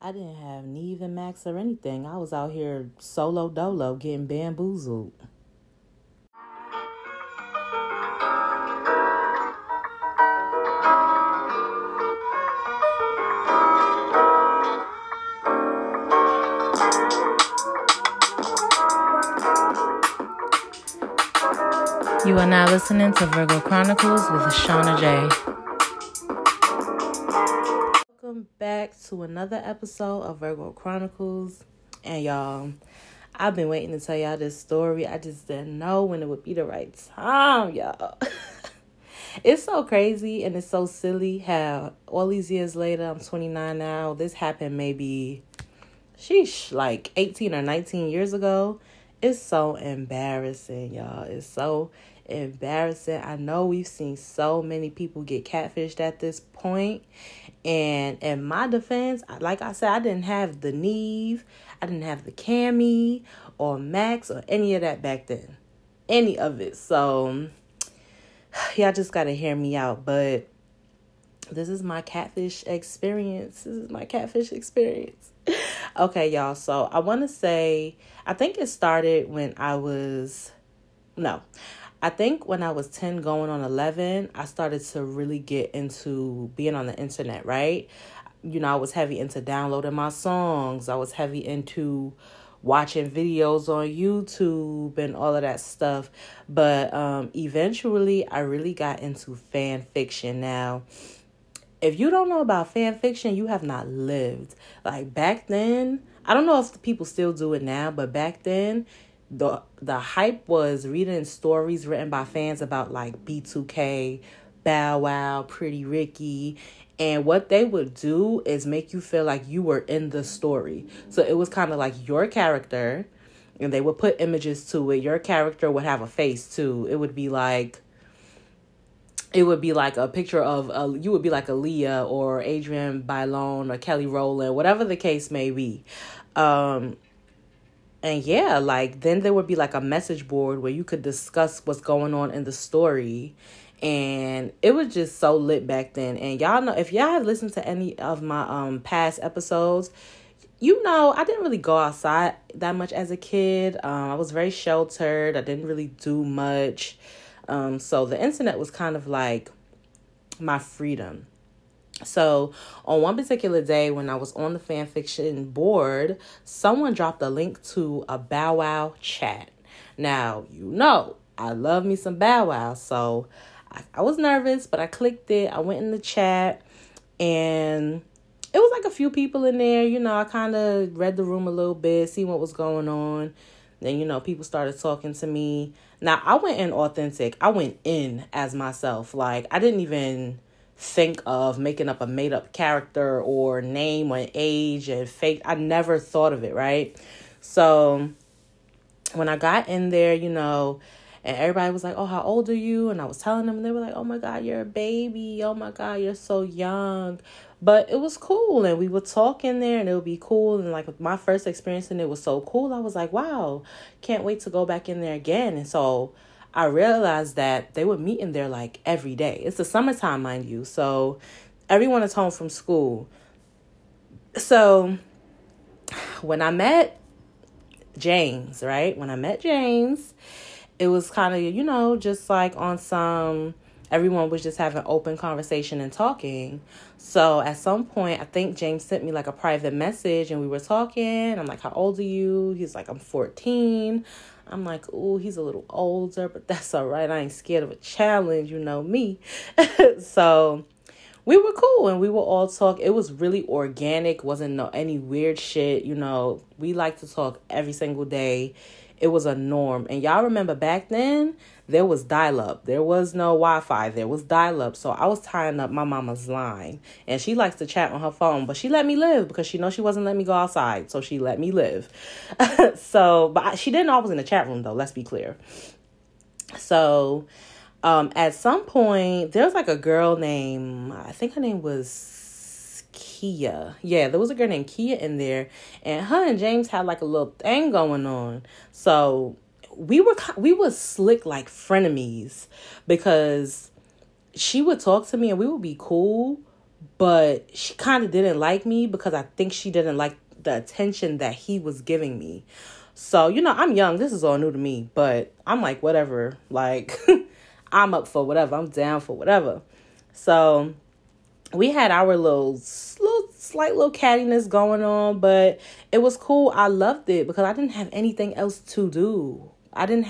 I didn't have Neve and Max or anything. I was out here solo dolo getting bamboozled. You are now listening to Virgo Chronicles with Shauna J. Welcome back to another episode of Virgo Chronicles. And y'all, I've been waiting to tell y'all this story. I just didn't know when it would be the right time, y'all. It's so crazy and it's so silly how all these years later, I'm 29 now. This happened maybe, like 18 or 19 years ago. It's so embarrassing, y'all. It's so embarrassing. I know we've seen so many people get catfished at this point. And in my defense, like I said, I didn't have the Neve. I didn't have the Cammy or Max or any of that back then. Any of it. So, y'all just got to hear me out. But this is my catfish experience. Okay, y'all. So, I want to say, I think it started when I was 10 going on 11, I started to really get into being on the internet, right? You know, I was heavy into downloading my songs. I was heavy into watching videos on YouTube and all of that stuff. But eventually, I really got into fan fiction. Now, if you don't know about fan fiction, you have not lived. Like back then, I don't know if the people still do it now, but back then, the hype was reading stories written by fans about like B2K, Bow Wow, Pretty Ricky. And what they would do is make you feel like you were in the story. So it was kind of like your character, and they would put images to it. Your character would have a face too. It would be like a picture of, you would be like Aaliyah or Adrienne Bailon or Kelly Rowland, whatever the case may be. And yeah, like then there would be like a message board where you could discuss what's going on in the story. And it was just so lit back then. And y'all know, if y'all have listened to any of my past episodes, you know, I didn't really go outside that much as a kid. I was very sheltered. I didn't really do much. So the internet was kind of like my freedom. So on one particular day when I was on the fan fiction board, someone dropped a link to a Bow Wow chat. Now, you know, I love me some Bow Wow. So I was nervous, but I clicked it. I went in the chat and it was like a few people in there. You know, I kind of read the room a little bit, see what was going on. Then, you know, people started talking to me. Now, I went in authentic. I went in as myself. Like, I didn't even think of making up a made-up character or name or age and fake. I never thought of it, right? So when I got in there, you know, and everybody was like, oh, how old are you? And I was telling them, and they were like, oh my God, you're a baby. Oh my God, you're so young. But it was cool, and we would talk in there, and it would be cool. And like my first experience in it was so cool. I was like, wow, can't wait to go back in there again. And so I realized that they would meet in there like every day. It's the summertime, mind you. So everyone is home from school. So when I met James, right? It was kind of, you know, just like on some, everyone was just having open conversation and talking. So at some point, I think James sent me like a private message and we were talking. I'm like, how old are you? He's like, I'm 14. I'm like, ooh, he's a little older, but that's all right. I ain't scared of a challenge, you know me. So we were cool and we would all talk. It was really organic. Wasn't any weird shit. You know, we like to talk every single day. It was a norm. And y'all remember back then, there was dial-up. There was no Wi-Fi. There was dial-up. So I was tying up my mama's line. And she likes to chat on her phone. But she let me live because she knows she wasn't letting me go outside. So she let me live. But she didn't always in the chat room, though. Let's be clear. So at some point, there was like a girl named, I think her name was Kia. Yeah, there was a girl named Kia in there. And her and James had like a little thing going on. So we were slick like frenemies because she would talk to me and we would be cool, but she kind of didn't like me because I think she didn't like the attention that he was giving me. So, I'm young. This is all new to me, but I'm like, whatever. Like, I'm up for whatever. I'm down for whatever. So we had our slight little cattiness going on, but it was cool. I loved it because I didn't have anything else to do. I didn't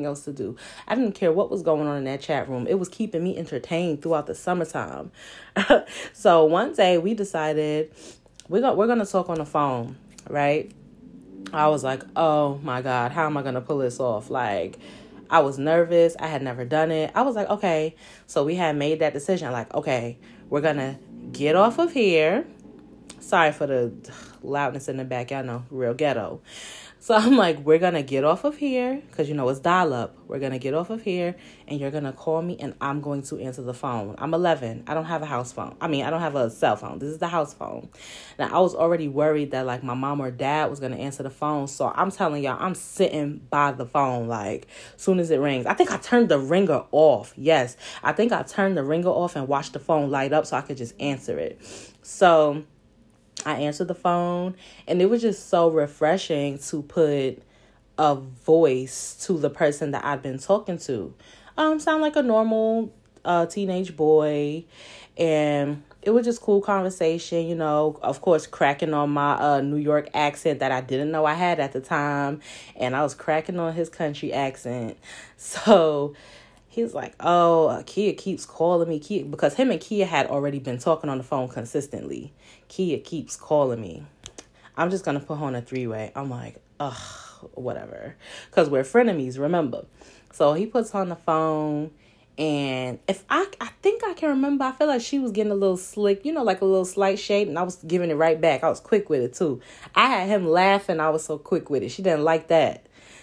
care what was going on in that chat room. It was keeping me entertained throughout the summertime. So one day we decided we're going to talk on the phone, right? I was like, oh my God, how am I going to pull this off? Like, I was nervous. I had never done it. I was like, okay. So we had made that decision. Like, okay, we're going to get off of here. Sorry for the loudness in the back. Y'all know, real ghetto. So I'm like, we're going to get off of here because, it's dial up. We're going to get off of here and you're going to call me and I'm going to answer the phone. I'm 11. I don't have a house phone. I don't have a cell phone. This is the house phone. Now, I was already worried that like my mom or dad was going to answer the phone. So I'm telling y'all, I'm sitting by the phone like soon as it rings. I think I turned the ringer off. Yes, I think I turned the ringer off and watched the phone light up so I could just answer it. So I answered the phone and it was just so refreshing to put a voice to the person that I'd been talking to. Sound like a normal teenage boy, and it was just cool conversation, of course, cracking on my New York accent that I didn't know I had at the time, and I was cracking on his country accent. So he's like, oh, Kia keeps calling me. Kia, because him and Kia had already been talking on the phone consistently. Kia keeps calling me. I'm just going to put her on a three-way. I'm like, ugh, whatever. Because we're frenemies, remember. So he puts her on the phone. And if I think I can remember, I feel like she was getting a little slick, like a little slight shade. And I was giving it right back. I was quick with it, too. I had him laughing. I was so quick with it. She didn't like that.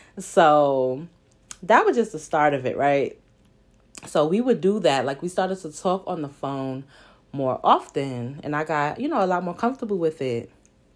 So that was just the start of it, right? So we would do that. Like, we started to talk on the phone more often. And I got, a lot more comfortable with it.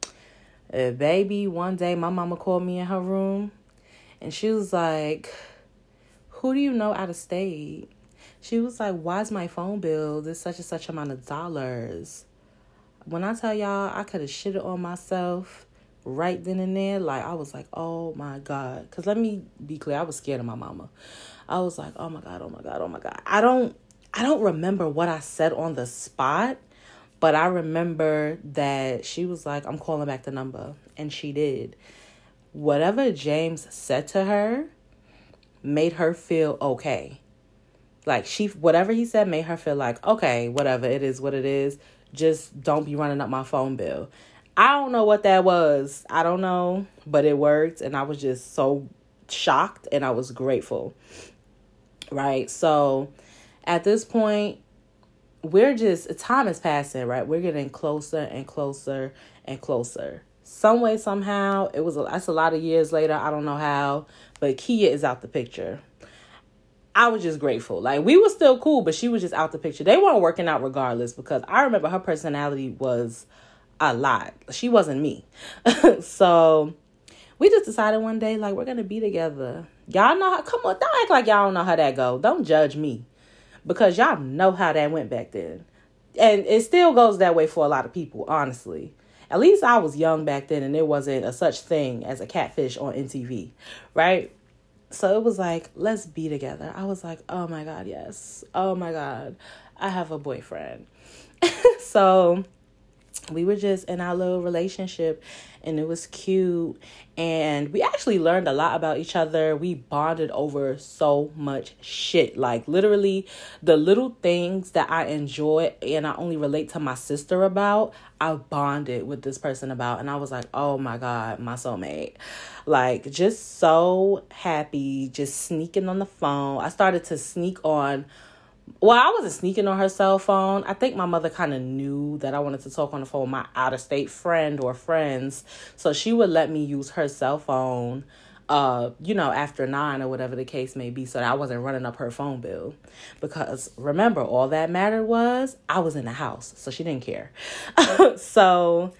Baby, one day my mama called me in her room. And she was like, who do you know out of state? She was like, why's my phone bill? There's such and such amount of dollars. When I tell y'all, I could have shitted on myself right then and there. Like, I was like, oh my God. Because let me be clear, I was scared of my mama. I was like, oh my God, oh my God, oh my God. I don't remember what I said on the spot, but I remember that she was like, I'm calling back the number. And she did. Whatever James said to her made her feel okay. Like, whatever he said made her feel like, okay, whatever, it is what it is. Just don't be running up my phone bill. I don't know what that was. I don't know, but it worked. And I was just so shocked and I was grateful. Right? So at this point, time is passing, right? We're getting closer and closer and closer. Some way, somehow, that's a lot of years later. I don't know how, but Kia is out the picture. I was just grateful. Like, we were still cool, but she was just out the picture. They weren't working out regardless because I remember her personality was a lot. She wasn't me. So we just decided one day, like, we're going to be together. Y'all know come on, don't act like y'all don't know how that go. Don't judge me because y'all know how that went back then. And it still goes that way for a lot of people, honestly. At least I was young back then and there wasn't a such thing as a catfish on MTV, right? So it was like, let's be together. I was like, oh my God, yes. Oh my God, I have a boyfriend. So we were just in our little relationship and it was cute. And we actually learned a lot about each other. We bonded over so much shit. Like, literally, the little things that I enjoy and I only relate to my sister about, I bonded with this person about. And I was like, oh my God, my soulmate. Like, just so happy, just sneaking on the phone. I started to sneak on. Well, I wasn't sneaking on her cell phone. I think my mother kind of knew that I wanted to talk on the phone with my out-of-state friend or friends. So she would let me use her cell phone, after 9 or whatever the case may be, so that I wasn't running up her phone bill. Because remember, all that mattered was I was in the house, so she didn't care. So,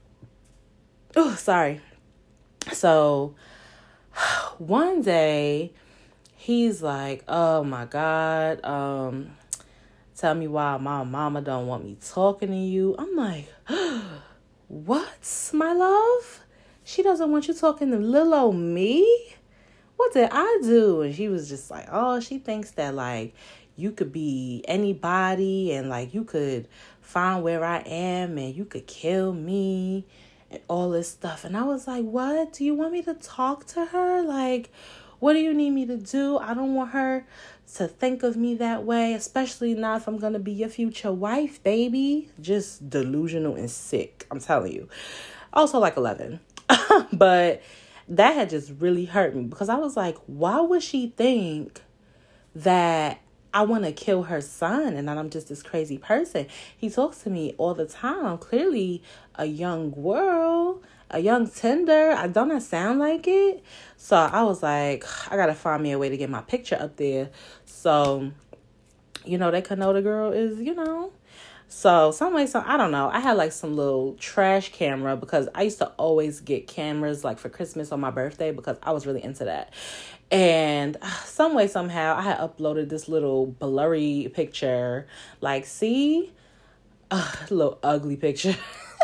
one day, he's like, oh my God, Tell me why my mama don't want me talking to you. I'm like, what, my love? She doesn't want you talking to little old me? What did I do? And she was just like, oh, she thinks that, like, you could be anybody and, like, you could find where I am and you could kill me and all this stuff. And I was like, what? Do you want me to talk to her? Like, what do you need me to do? I don't want her to think of me that way, especially not if I'm going to be your future wife, baby. Just delusional and sick, I'm telling you. Also like 11. But that had just really hurt me because I was like, why would she think that I want to kill her son and that I'm just this crazy person? He talks to me all the time. I'm clearly a young girl, a young tender. Don't I sound like it? So I was like, I got to find me a way to get my picture up there. So, they could know the girl is, So, I don't know. I had like some little trash camera because I used to always get cameras like for Christmas or my birthday because I was really into that. And somehow, I had uploaded this little blurry picture. Like, see? Little ugly picture.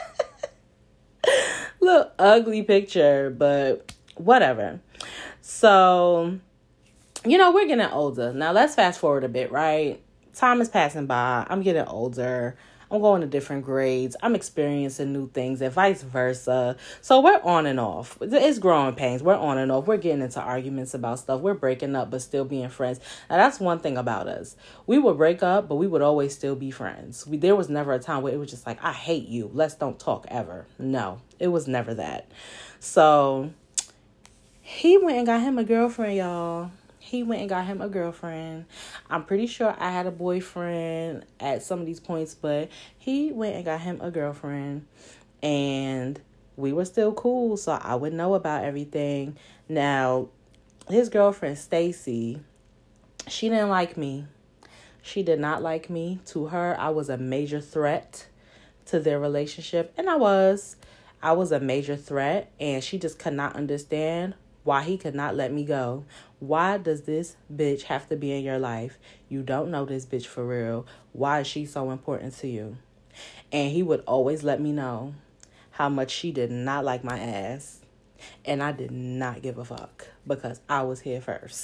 Little ugly picture, but whatever. So, we're getting older. Now, let's fast forward a bit, right? Time is passing by. I'm getting older. I'm going to different grades. I'm experiencing new things and vice versa. So we're on and off. It's growing pains. We're on and off. We're getting into arguments about stuff. We're breaking up but still being friends. Now, that's one thing about us. We would break up, but we would always still be friends. There was never a time where it was just like, I hate you. Let's don't talk ever. No, it was never that. So he went and got him a girlfriend, y'all. He went and got him a girlfriend. I'm pretty sure I had a boyfriend at some of these points, but he went and got him a girlfriend. And we were still cool, so I would know about everything. Now, his girlfriend, Stacy, she didn't like me. She did not like me. To her, I was a major threat to their relationship. And I was a major threat. And she just could not understand why he could not let me go. Why does this bitch have to be in your life? You don't know this bitch for real. Why is she so important to you? And he would always let me know how much she did not like my ass. And I did not give a fuck because I was here first.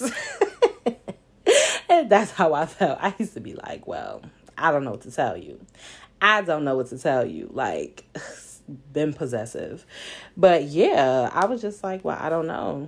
And that's how I felt. I used to be like, well, I don't know what to tell you. I don't know what to tell you. Like, been possessive. But yeah, I was just like, well, I don't know.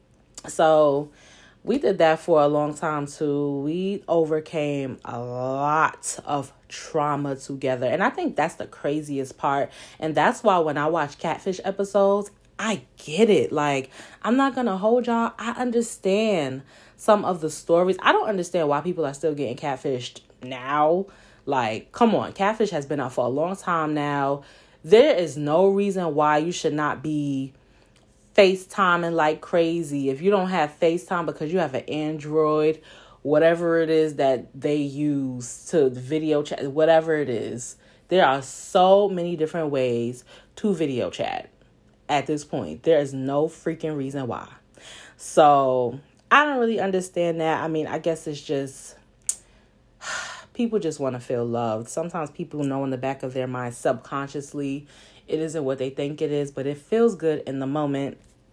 So we did that for a long time too. We overcame a lot of trauma together. And I think that's the craziest part. And that's why when I watch Catfish episodes, I get it. Like, I'm not going to hold y'all. I understand some of the stories. I don't understand why people are still getting catfished now. Like, come on. Catfish has been out for a long time now. There is no reason why you should not be FaceTiming like crazy. If you don't have FaceTime because you have an Android, whatever it is that they use to video chat, whatever it is, there are so many different ways to video chat at this point. There is no freaking reason why. So I don't really understand that. I mean, I guess it's just people just want to feel loved. Sometimes people know in the back of their mind subconsciously it isn't what they think it is, but it feels good in the moment.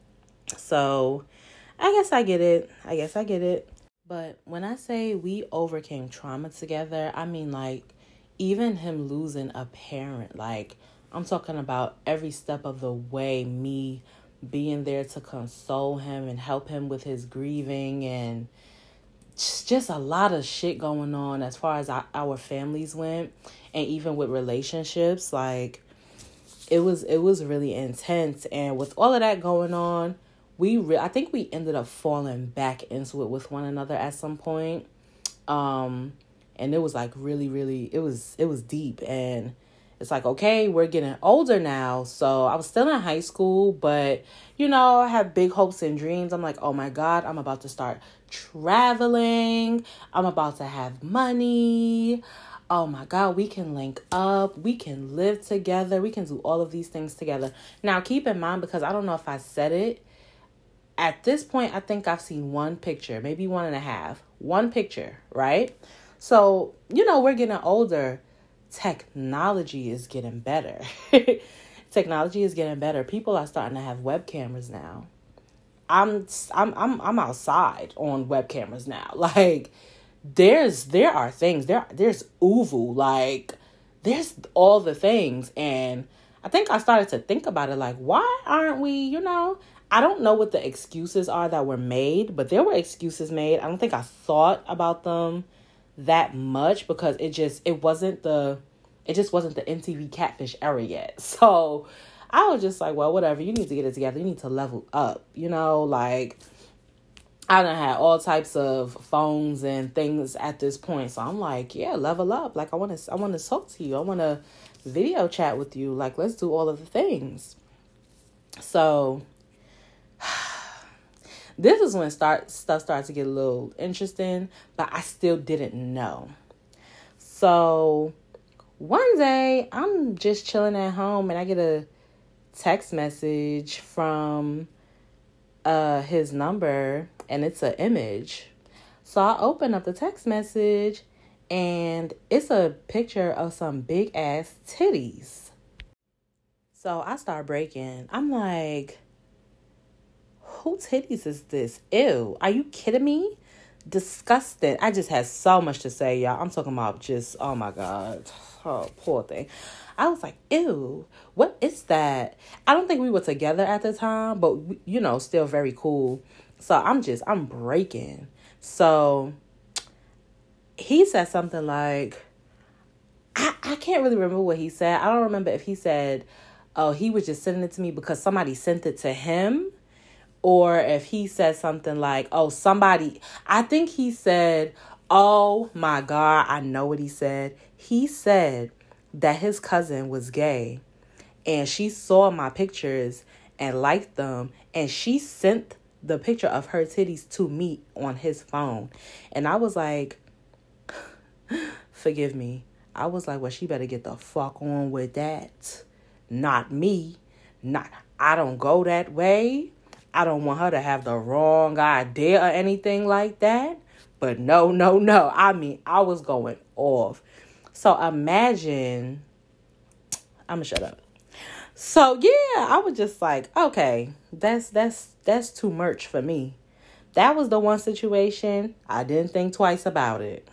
So I guess I get it. But when I say we overcame trauma together, I mean, like, even him losing a parent. Like, I'm talking about every step of the way, me being there to console him and help him with his grieving, and just a lot of shit going on as far as our families went, and even with relationships. Like, it was really intense. And with all of that going on, I think we ended up falling back into it with one another at some point. And it was like really, really, it was deep. And it's like, okay, we're getting older now. So I was still in high school, but, I have big hopes and dreams. I'm like, oh my God, I'm about to start traveling. I'm about to have money. Oh my God, we can link up. We can live together. We can do all of these things together. Now, keep in mind, because I don't know if I said it, at this point, I think I've seen one picture, maybe 1.5. One picture, right? So, we're getting older. Technology is getting better. Technology is getting better. People are starting to have web cameras now. I'm outside on web cameras now. Like, there are things. There's Uvu, like there's all the things. And I think I started to think about it, like, why aren't we, I don't know what the excuses are that were made, but there were excuses made. I don't think I thought about them that much because it just wasn't the MTV Catfish era yet. So I was just like, well, whatever, you need to get it together. You need to level up, like I done had all types of phones and things at this point. So I'm like, yeah, level up. Like I want to talk to you. I want to video chat with you. Like, let's do all of the things. So this is when stuff started to get a little interesting, but I still didn't know. So one day I'm just chilling at home and I get a text message from his number, and it's an image. So I open up the text message and it's a picture of some big ass titties. So I start breaking. I'm like, who titties is this? Ew, are you kidding me? Disgusting. I just had so much to say, y'all. I'm talking about just, oh my God. Oh, poor thing. I was like, ew, what is that? I don't think we were together at the time, but, still very cool. So I'm breaking. So he said something like, I can't really remember what he said. I don't remember if he said, oh, he was just sending it to me because somebody sent it to him. Or if he said something like, oh, I think he said, oh my God, I know what he said. He said that his cousin was gay and she saw my pictures and liked them, and she sent the picture of her titties to me on his phone. And I was like, forgive me. I was like, well, she better get the fuck on with that. Not me. I don't go that way. I don't want her to have the wrong idea or anything like that. But no. I mean, I was going off. So imagine, I'm gonna shut up. So yeah, I was just like, okay, that's too much for me. That was the one situation I didn't think twice about it.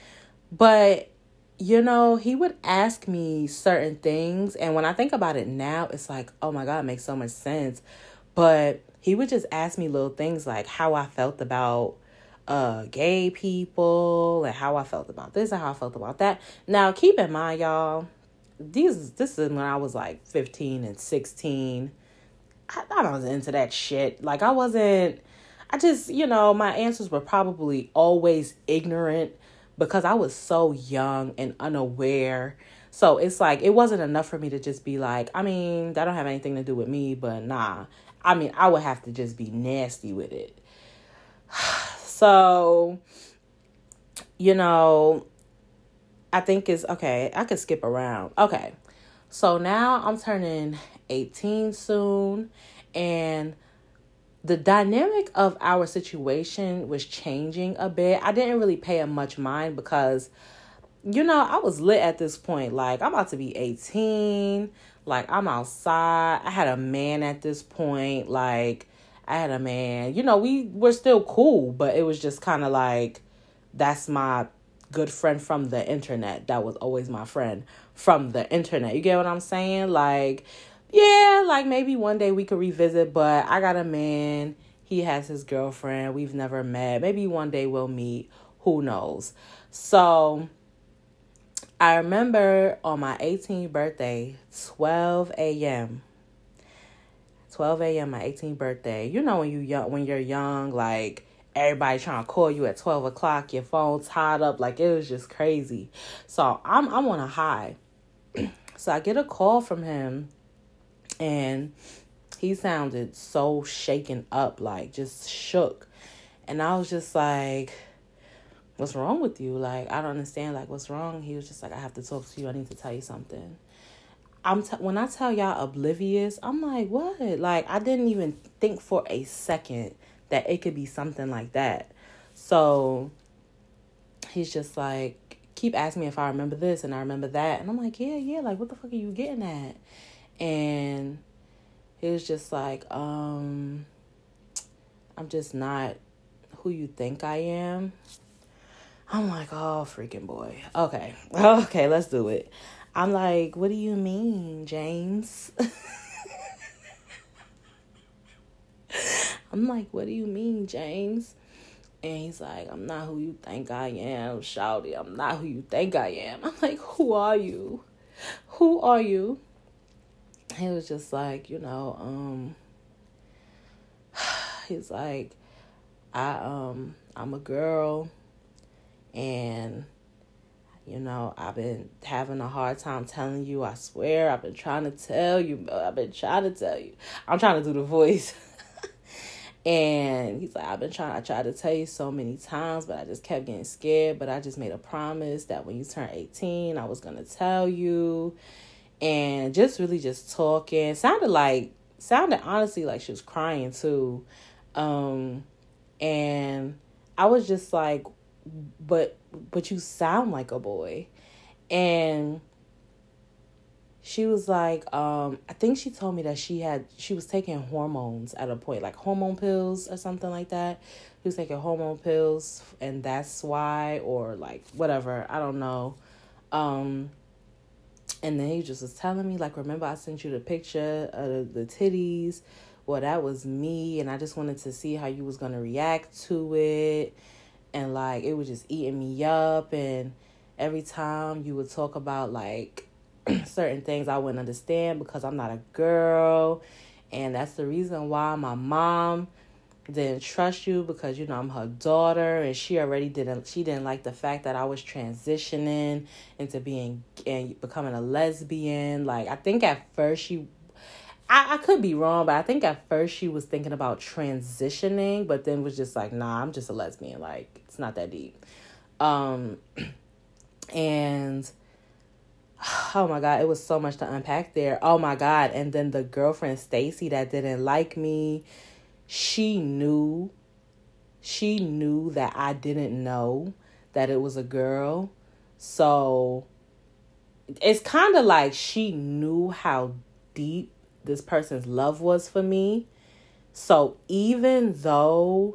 But he would ask me certain things, and when I think about it now, it's like, oh my God, it makes so much sense. But he would just ask me little things like how I felt about gay people and how I felt about this and how I felt about that. Now, keep in mind, y'all, this is when I was like 15 and 16. I was into that shit. Like, I just, my answers were probably always ignorant because I was so young and unaware. So it's like, it wasn't enough for me to just be like, I mean, that don't have anything to do with me, but nah. I mean, I would have to just be nasty with it. So, I think it's okay. I could skip around. Okay. So now I'm turning 18 soon, and the dynamic of our situation was changing a bit. I didn't really pay much mind because, I was lit at this point. Like, I'm about to be 18. Like, I'm outside. I had a man at this point. Like, I had a man. We were still cool, but it was just kind of like, that's my good friend from the internet. That was always my friend from the internet. You get what I'm saying? Like, yeah, like maybe one day we could revisit, but I got a man. He has his girlfriend. We've never met. Maybe one day we'll meet. Who knows? So I remember on my 18th birthday, 12 a.m., my 18th birthday. When you're young, like, everybody trying to call you at 12 o'clock, your phone tied up, like, it was just crazy. So I'm on a high. So I get a call from him, and he sounded so shaken up, like, just shook. And I was just like, what's wrong with you? Like, I don't understand. Like, what's wrong? He was just like, I have to talk to you. I need to tell you something. When I tell y'all oblivious, I'm like, what? Like, I didn't even think for a second that it could be something like that. So he's just like, keep asking me if I remember this and I remember that. And I'm like, yeah, like, what the fuck are you getting at? And he was just like, I'm just not who you think I am. I'm like, oh, freaking boy. Okay, let's do it. I'm like, what do you mean, James? I'm like, what do you mean, James? And he's like, I'm not who you think I am, shawty. I'm not who you think I am. I'm like, who are you? Who are you? He was just like, he's like, I'm a girl, and I've been having a hard time telling you. I swear, I've been trying to tell you. I'm trying to do the voice. And he's like, I tried to tell you so many times, but I just kept getting scared. But I just made a promise that when you turn 18, I was going to tell you. And just really just talking. Sounded honestly like she was crying too. And I was just like, but you sound like a boy. And she was like, I think she told me that she was taking hormones at a point, like hormone pills or something like that. She was taking hormone pills, and that's why, or like whatever, I don't know. And then he just was telling me, like, remember I sent you the picture of the titties? Well, that was me, and I just wanted to see how you was gonna react to it. And like, it was just eating me up, and every time you would talk about like certain things I wouldn't understand because I'm not a girl. And that's the reason why my mom didn't trust you, because I'm her daughter, and she didn't like the fact that I was transitioning into becoming a lesbian. Like, I think at first I could be wrong, but I think at first she was thinking about transitioning, but then was just like, nah, I'm just a lesbian. Like, it's not that deep. And oh my God, it was so much to unpack there. Oh my God. And then the girlfriend, Stacy, that didn't like me, she knew that I didn't know that it was a girl. So it's kind of like she knew how deep this person's love was for me. So even though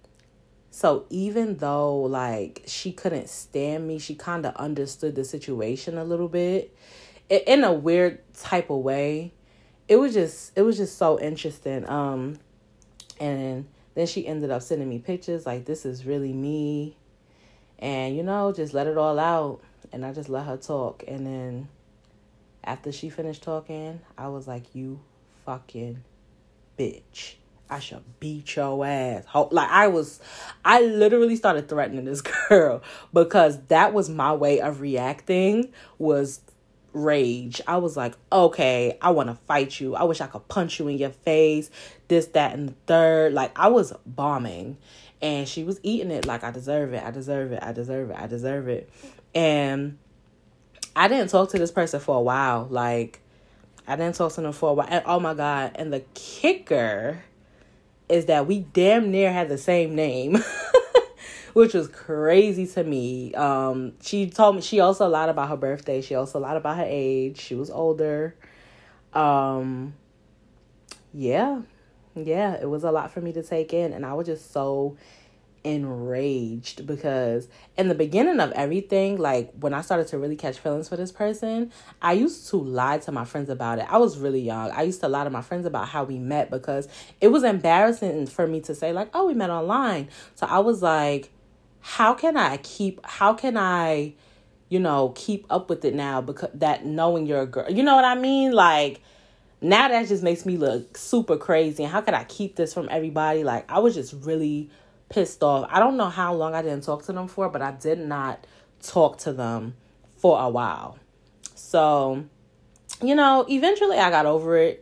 like she couldn't stand me, she kind of understood the situation a little bit in a weird type of way. It was just so interesting. And then she ended up sending me pictures like, this is really me, and just let it all out. And I just let her talk. And then after she finished talking, I was like, you fucking bitch, I should beat your ass. Like, I literally started threatening this girl, because that was my way of reacting, was rage. I was like, okay, I want to fight you. I wish I could punch you in your face, this, that, and the third. Like, I was bombing, and she was eating it like, I deserve it. And I didn't talk to this person for a while. Like, I didn't talk to them for a while. And oh my God. And the kicker is that we damn near had the same name, which was crazy to me. She told me, she also lied about her birthday. She also lied about her age. She was older. Yeah, it was a lot for me to take in. And I was just so enraged, because in the beginning of everything, like when I started to really catch feelings for this person, I used to lie to my friends about it. I was really young. I used to lie to my friends about how we met, because it was embarrassing for me to say like, oh, we met online. So I was like, how can I keep up with it now, because that knowing you're a girl, you know what I mean? Like, now that just makes me look super crazy. And how could I keep this from everybody? Like, I was just really pissed off. I don't know how long I didn't talk to them for, but I did not talk to them for a while. So, eventually I got over it.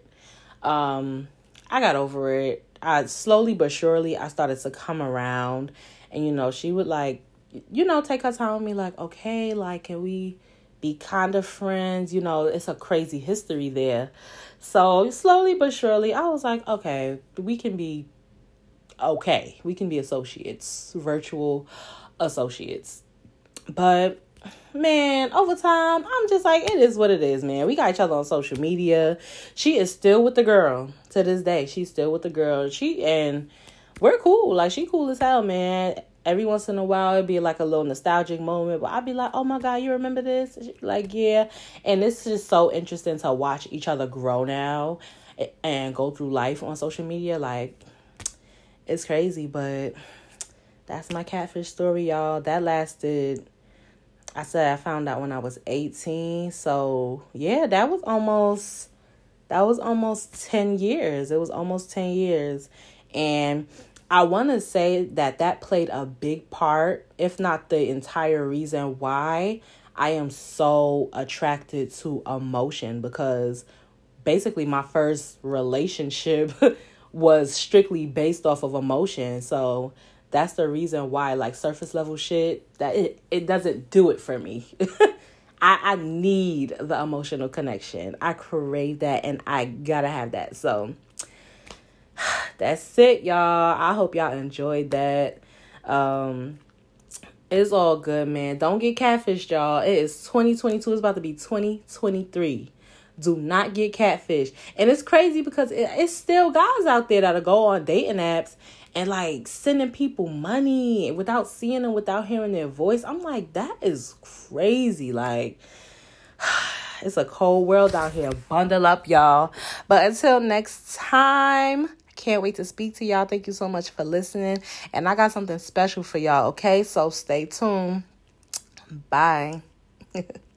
I slowly but surely, I started to come around, and, she would like, take her time with me, like, okay, like, can we be kind of friends? It's a crazy history there. So slowly but surely, I was like, okay, we can be associates, virtual associates. But man, over time, I'm just like, it is what it is, man. We got each other on social media. She is still with the girl to this day. She's still with the girl. And we're cool. Like, she cool as hell, man. Every once in a while, it'd be like a little nostalgic moment, but I'd be like, oh my God, you remember this? She'd be like, yeah. And it's just so interesting to watch each other grow now and go through life on social media. Like, it's crazy, but that's my catfish story, y'all. That lasted, I said I found out when I was 18. So yeah, that was almost 10 years. It was almost 10 years. And I want to say that played a big part, if not the entire reason why I am so attracted to emotion, because basically my first relationship was strictly based off of emotion. So that's the reason why, like, surface level shit, that it doesn't do it for me. I need the emotional connection. I crave that, and I gotta have that. So that's it, y'all. I hope y'all enjoyed that. It's all good, man. Don't get catfished, y'all. It is 2022. It's about to be 2023. Do not get catfished. And it's crazy because it's still guys out there that'll go on dating apps and like sending people money without seeing them, without hearing their voice. I'm like, that is crazy. Like, it's a cold world out here. Bundle up, y'all. But until next time, can't wait to speak to y'all. Thank you so much for listening. And I got something special for y'all, okay? So stay tuned. Bye.